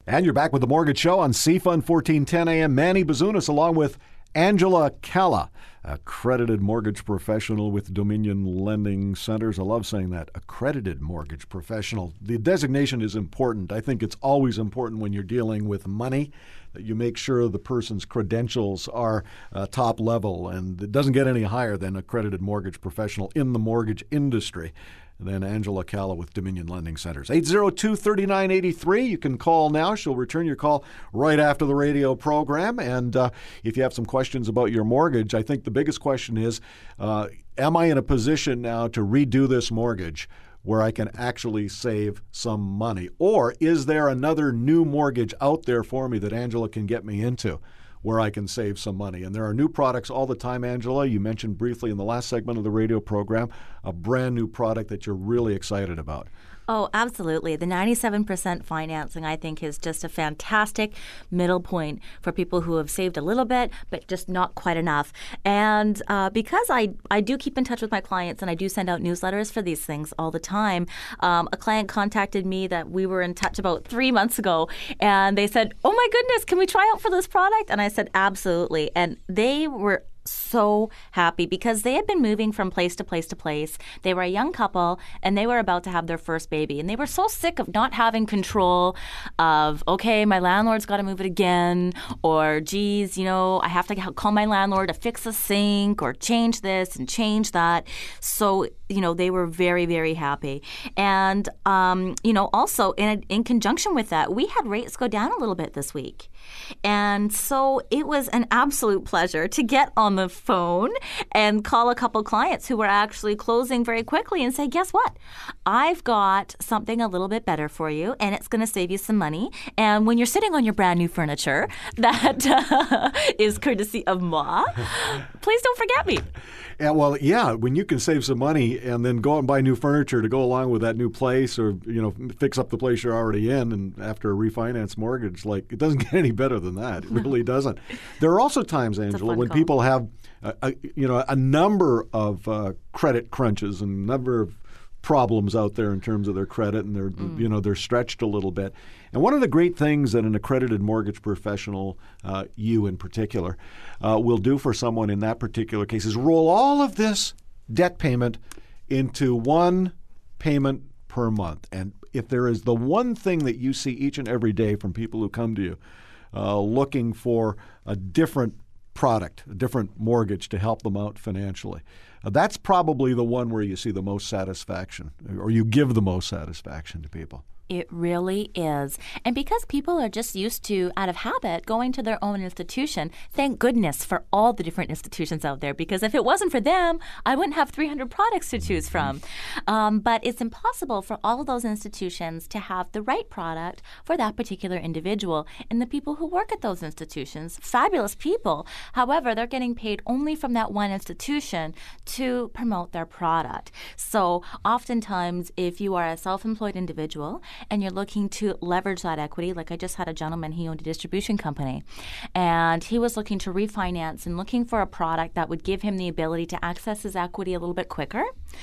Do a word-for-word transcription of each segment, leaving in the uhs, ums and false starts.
And you're back with the Mortgage Show on C Fun fourteen ten A M. Manny Bazunas along with Angela Calla, accredited mortgage professional with Dominion Lending Centers. I love saying that, accredited mortgage professional. The designation is important. I think it's always important when you're dealing with money that you make sure the person's credentials are uh, top level, and it doesn't get any higher than accredited mortgage professional in the mortgage industry. And then Angela Calla with Dominion Lending Centers. eight zero two, three nine eight three. You can call now. She'll return your call right after the radio program. And uh, if you have some questions about your mortgage, I think the biggest question is, uh, am I in a position now to redo this mortgage where I can actually save some money? Or is there another new mortgage out there for me that Angela can get me into where I can save some money? And there are new products all the time, Angela. You mentioned briefly in the last segment of the radio program a brand new product that you're really excited about. Oh, absolutely. The ninety-seven percent financing, I think, is just a fantastic middle point for people who have saved a little bit, but just not quite enough. And uh, because I, I do keep in touch with my clients and I do send out newsletters for these things all the time, um, a client contacted me that we were in touch about three months ago, and they said, oh my goodness, can we try out for this product? And I said, absolutely. And they were so happy because they had been moving from place to place to place. They were a young couple and they were about to have their first baby. And they were so sick of not having control of, okay, my landlord's got to move it again, or geez, you know, I have to call my landlord to fix a sink or change this and change that. So, you know, they were very, very happy. And, um, you know, also in, in conjunction with that, we had rates go down a little bit this week. And so it was an absolute pleasure to get on the phone and call a couple clients who were actually closing very quickly and say, guess what? I've got something a little bit better for you, and it's going to save you some money. And when you're sitting on your brand new furniture that uh, is courtesy of moi, please don't forget me. Yeah, well, yeah, when you can save some money and then go out and buy new furniture to go along with that new place, or, you know, fix up the place you're already in, and after a refinance mortgage, like, it doesn't get any better than that. It really doesn't. There are also times, Angela, when call. people have, a, a, you know, a number of uh, credit crunches and a number of problems out there in terms of their credit, and they're, mm. you know, they're stretched a little bit. And one of the great things that an accredited mortgage professional, uh, you in particular, uh, will do for someone in that particular case is roll all of this debt payment into one payment per month. And if there is the one thing that you see each and every day from people who come to you uh, looking for a different product, a different mortgage to help them out financially, uh, that's probably the one where you see the most satisfaction, or you give the most satisfaction to people. It really is. And because people are just used to, out of habit, going to their own institution, thank goodness for all the different institutions out there, because if it wasn't for them, I wouldn't have three hundred products to choose from. Um, but it's impossible for all of those institutions to have the right product for that particular individual. And the people who work at those institutions, fabulous people, however, they're getting paid only from that one institution to promote their product. So oftentimes, if you are a self-employed individual and you're looking to leverage that equity, like I just had a gentleman, he owned a distribution company, and he was looking to refinance and looking for a product that would give him the ability to access his equity a little bit quicker.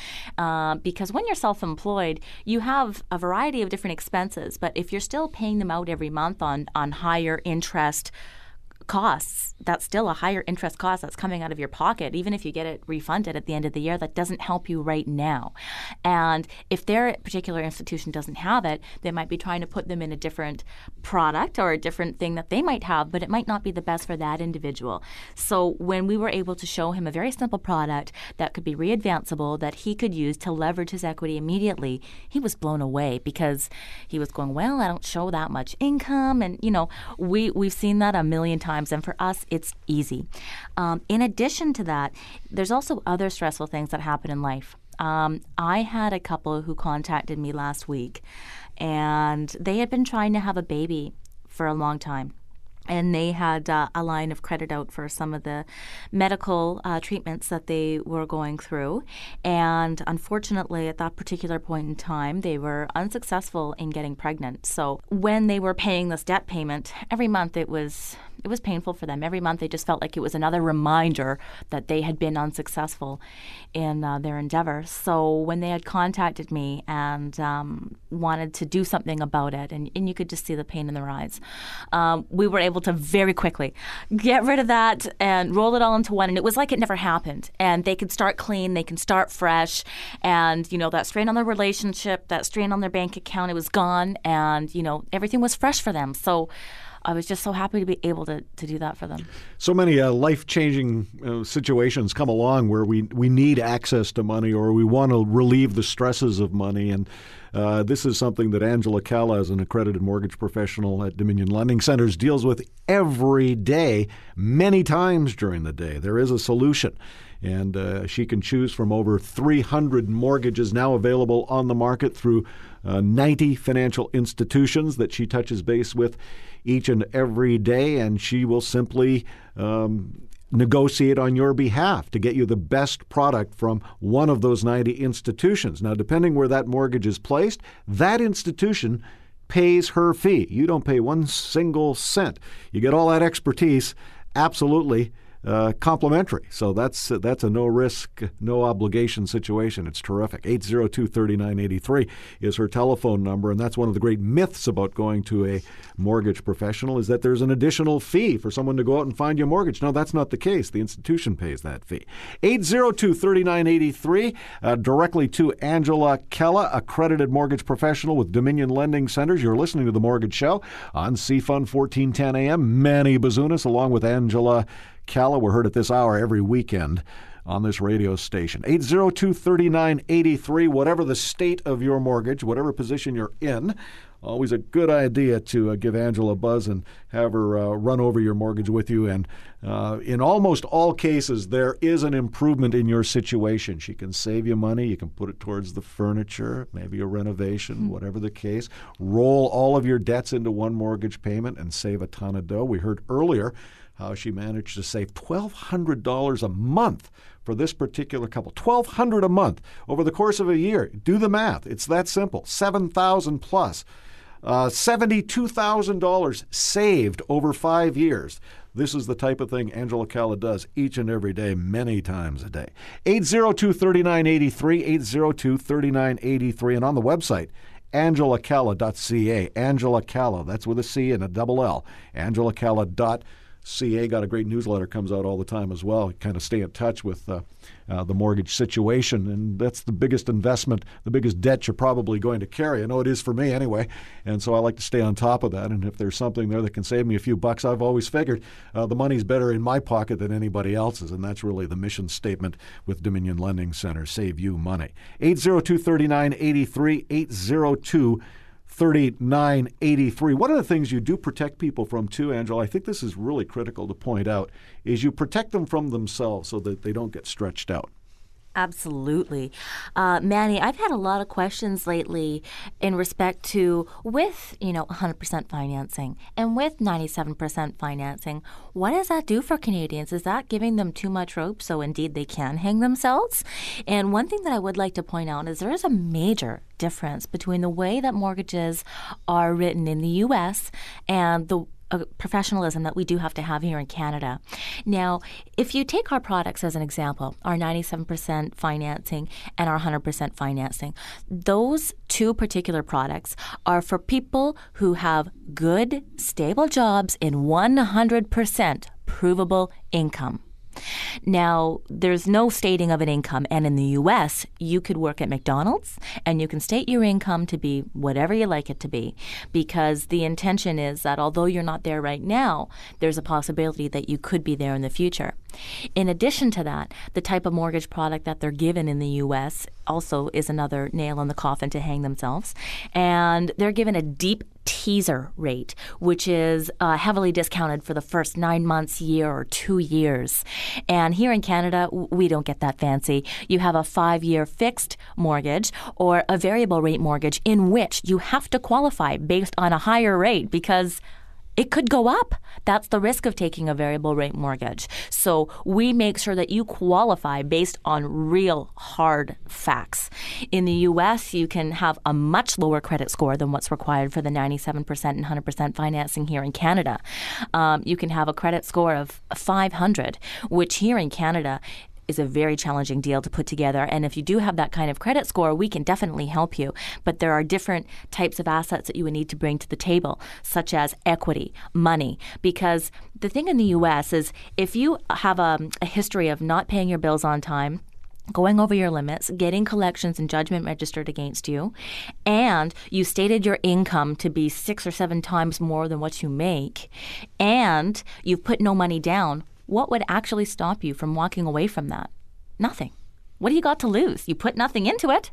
Uh, because when you're self-employed, you have a variety of different expenses, but if you're still paying them out every month on, on higher interest costs, that's still a higher interest cost that's coming out of your pocket. Even if you get it refunded at the end of the year, that doesn't help you right now. And if their particular institution doesn't have it, they might be trying to put them in a different product or a different thing that they might have, but it might not be the best for that individual. So when we were able to show him a very simple product that could be readvanceable, that he could use to leverage his equity immediately, he was blown away, because he was going, well, I don't show that much income. And, you know, we, we've seen that a million times. And for us, it's easy. Um, in addition to that, there's also other stressful things that happen in life. Um, I had a couple who contacted me last week, and they had been trying to have a baby for a long time. And they had uh, a line of credit out for some of the medical uh, treatments that they were going through. And unfortunately, at that particular point in time, they were unsuccessful in getting pregnant. So when they were paying this debt payment, every month it was it was painful for them. Every month they just felt like it was another reminder that they had been unsuccessful in uh, their endeavor. So when they had contacted me and um, wanted to do something about it, and, and you could just see the pain in their eyes, um, we were able to very quickly get rid of that and roll it all into one. And it was like it never happened. And they could start clean, they can start fresh, and you know that strain on their relationship, that strain on their bank account, it was gone, and you know everything was fresh for them. So I was just so happy to be able to, to do that for them. So many uh, life-changing uh, situations come along where we, we need access to money, or we want to relieve the stresses of money. And uh, this is something that Angela Calla, as an accredited mortgage professional at Dominion Lending Centers, deals with every day, many times during the day. There is a solution. And uh, she can choose from over three hundred mortgages now available on the market through uh, ninety financial institutions that she touches base with each and every day. And she will simply um, negotiate on your behalf to get you the best product from one of those ninety institutions. Now, depending where that mortgage is placed, that institution pays her fee. You don't pay one single cent. You get all that expertise absolutely Uh, complimentary. So that's uh, that's a no-risk, no-obligation situation. It's terrific. eight zero two, three nine eight three is her telephone number, and that's one of the great myths about going to a mortgage professional, is that there's an additional fee for someone to go out and find you a mortgage. No, that's not the case. The institution pays that fee. eight zero two, three nine eight three, uh, directly to Angela Calla, accredited mortgage professional with Dominion Lending Centers. You're listening to The Mortgage Show on C F U N fourteen ten A M. Manny Bazunas along with Angela Calla. We're heard at this hour every weekend on this radio station. eight zero two, three nine eight three, whatever the state of your mortgage, whatever position you're in, always a good idea to uh, give Angela a buzz and have her uh, run over your mortgage with you. And uh, in almost all cases, there is an improvement in your situation. She can save you money. You can put it towards the furniture, maybe a renovation, mm-hmm. whatever the case. Roll all of your debts into one mortgage payment and save a ton of dough. We heard earlier how she managed to save twelve hundred dollars a month for this particular couple. twelve hundred dollars a month over the course of a year. Do the math. It's that simple. seven thousand dollars plus. Uh, seventy-two thousand dollars saved over five years. This is the type of thing Angela Calla does each and every day, many times a day. eight zero two, three nine eight three, eight zero two, three nine eight three, and on the website, angela calla dot c a. Angela Calla, that's with a C and a double L. angela calla dot C A. Got a great newsletter, comes out all the time as well. Kind of stay in touch with uh, uh, the mortgage situation, and that's the biggest investment, the biggest debt you're probably going to carry. I know it is for me anyway, and so I like to stay on top of that. And if there's something there that can save me a few bucks, I've always figured uh, the money's better in my pocket than anybody else's, and that's really the mission statement with Dominion Lending Center: save you money. eight zero two, three nine eight three, eight zero two, thirty-nine eighty-three. One of the things you do protect people from too, Angela, I think this is really critical to point out, is you protect them from themselves so that they don't get stretched out. Absolutely. Uh, Manny, I've had a lot of questions lately in respect to, with, you know, one hundred percent financing and with ninety-seven percent financing, what does that do for Canadians? Is that giving them too much rope so indeed they can hang themselves? And one thing that I would like to point out is there is a major difference between the way that mortgages are written in the U S and the a professionalism that we do have to have here in Canada. Now, if you take our products as an example, our ninety-seven percent financing and our one hundred percent financing, those two particular products are for people who have good, stable jobs in one hundred percent provable income. Now, there's no stating of an income, and in the U S, you could work at McDonald's and you can state your income to be whatever you like it to be, because the intention is that although you're not there right now, there's a possibility that you could be there in the future. In addition to that, the type of mortgage product that they're given in the U S also is another nail in the coffin to hang themselves, and they're given a deep teaser rate, which is uh, heavily discounted for the first nine months, year, or two years. And here in Canada, we don't get that fancy. You have a five-year fixed mortgage or a variable rate mortgage in which you have to qualify based on a higher rate because It could go up. That's the risk of taking a variable rate mortgage. So we make sure that you qualify based on real hard facts. In the U S, you can have a much lower credit score than what's required for the ninety-seven percent and one hundred percent financing here in Canada. Um, you can have a credit score of five hundred, which here in Canada is a very challenging deal to put together. And if you do have that kind of credit score, we can definitely help you. But there are different types of assets that you would need to bring to the table, such as equity, money. Because the thing in the U S is if you have a, a history of not paying your bills on time, going over your limits, getting collections and judgment registered against you, and you stated your income to be six or seven times more than what you make, and you've put no money down, what would actually stop you from walking away from that? Nothing. What do you got to lose? You put nothing into it.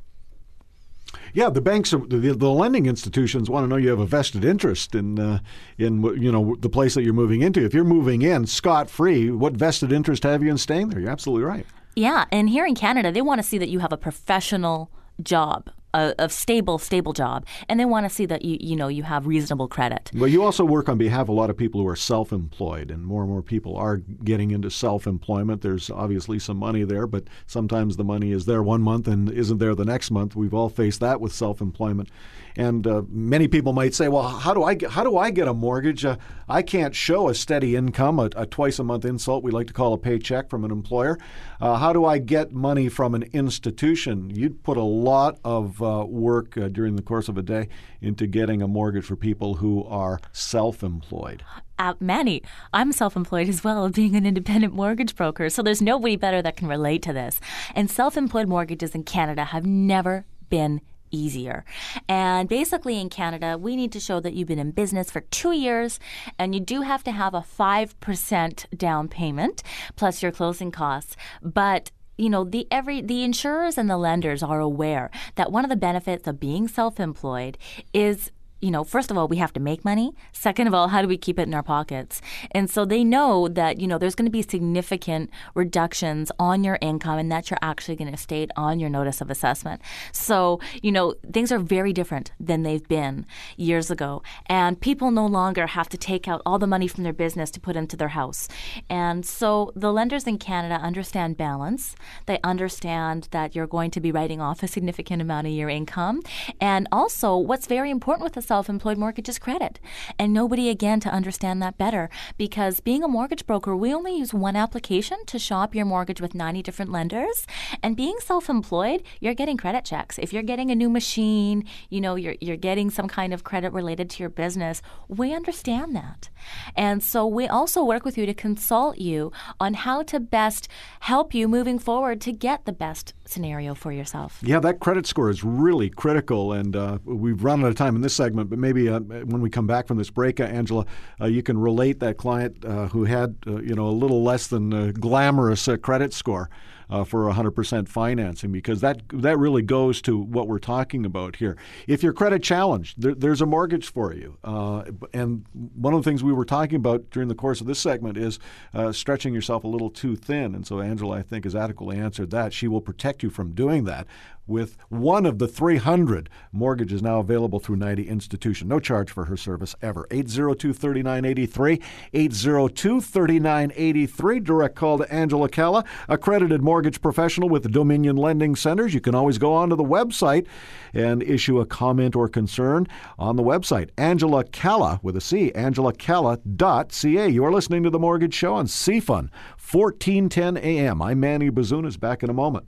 Yeah, the banks, the, the lending institutions want to know you have a vested interest in, uh, in you know, the place that you're moving into. If you're moving in scot-free, what vested interest have you in staying there? You're absolutely right. Yeah, and here in Canada, they want to see that you have a professional job, a, a stable, stable job, and they want to see that you, you know, you have reasonable credit. Well, you also work on behalf of a lot of people who are self-employed, and more and more people are getting into self-employment. There's obviously some money there, but sometimes the money is there one month and isn't there the next month. We've all faced that with self-employment. And uh, many people might say, well, how do I get, how do I get a mortgage? Uh, I can't show a steady income, a, a twice-a-month insult we like to call a paycheck from an employer. Uh, how do I get money from an institution? You'd put a lot of uh, work uh, during the course of a day into getting a mortgage for people who are self-employed. Uh, Manny, I'm self-employed as well, being an independent mortgage broker, so there's nobody better that can relate to this. And self-employed mortgages in Canada have never been easier. And basically in Canada, we need to show that you've been in business for two years and you do have to have a five percent down payment plus your closing costs. But you know, the every the insurers and the lenders are aware that one of the benefits of being self-employed is, you know, first of all, we have to make money. Second of all, how do we keep it in our pockets? And so they know that, you know, there's going to be significant reductions on your income and that you're actually going to state on your notice of assessment. So, you know, things are very different than they've been years ago. And people no longer have to take out all the money from their business to put into their house. And so the lenders in Canada understand balance. They understand that you're going to be writing off a significant amount of your income. And also, what's very important with a self-employed mortgage is credit. And nobody, again, to understand that better, because being a mortgage broker, we only use one application to shop your mortgage with ninety different lenders. And being self-employed, you're getting credit checks. If you're getting a new machine, you know, you're you're getting some kind of credit related to your business, we understand that. And so we also work with you to consult you on how to best help you moving forward to get the best scenario for yourself. Yeah, that credit score is really critical, and uh, we've run out of time in this segment, but maybe uh, when we come back from this break, uh, Angela, uh, you can relate that client uh, who had, uh, you know, a little less than a glamorous uh, credit score uh, for one hundred percent financing, because that that really goes to what we're talking about here. If you're credit challenged, there, there's a mortgage for you. Uh, and one of the things we were talking about during the course of this segment is uh, stretching yourself a little too thin. And so Angela, I think, has adequately answered that. She will protect you from doing that with one of the three hundred mortgages now available through ninety Institution. No charge for her service ever. eight zero two, three nine eight three, eight zero two, three nine eight three. Direct call to Angela Calla, accredited mortgage professional with the Dominion Lending Centers. You can always go onto the website and issue a comment or concern on the website. Angela Calla with a C, angela calla dot c a. You are listening to The Mortgage Show on C F U N fourteen ten A M. I'm Manny Bazunas, back in a moment.